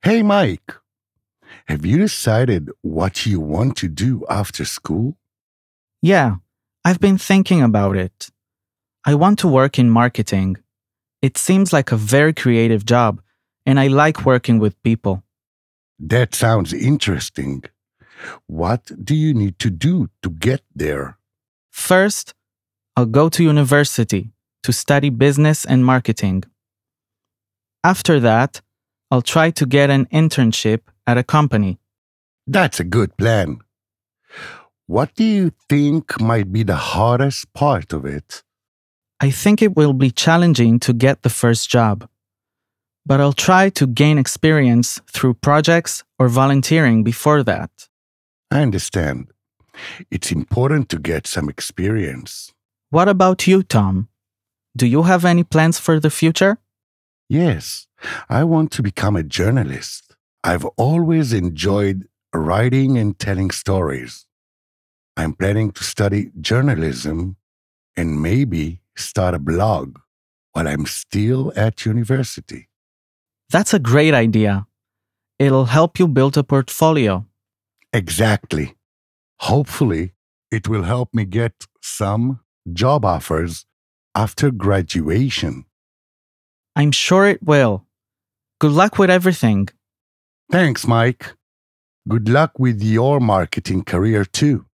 Hey, Mike, have you decided what you want to do after school? Yeah, I've been thinking about it. I want to work in marketing. It seems like a very creative job, and I like working with people. That sounds interesting. What do you need to do to get there? First, I'll go to university to study business and marketing. After that, I'll try to get an internship at a company. That's a good plan. What do you think might be the hardest part of it? I think it will be challenging to get the first job, but I'll try to gain experience through projects or volunteering before that. I understand. It's important to get some experience. What about you, Tom? Do you have any plans for the future? Yes, I want to become a journalist. I've always enjoyed writing and telling stories. I'm planning to study journalism and maybe start a blog while I'm still at university. That's a great idea. It'll help you build a portfolio. Exactly. Hopefully, it will help me get some job offers after graduation. I'm sure it will. Good luck with everything. Thanks, Mike. Good luck with your marketing career too.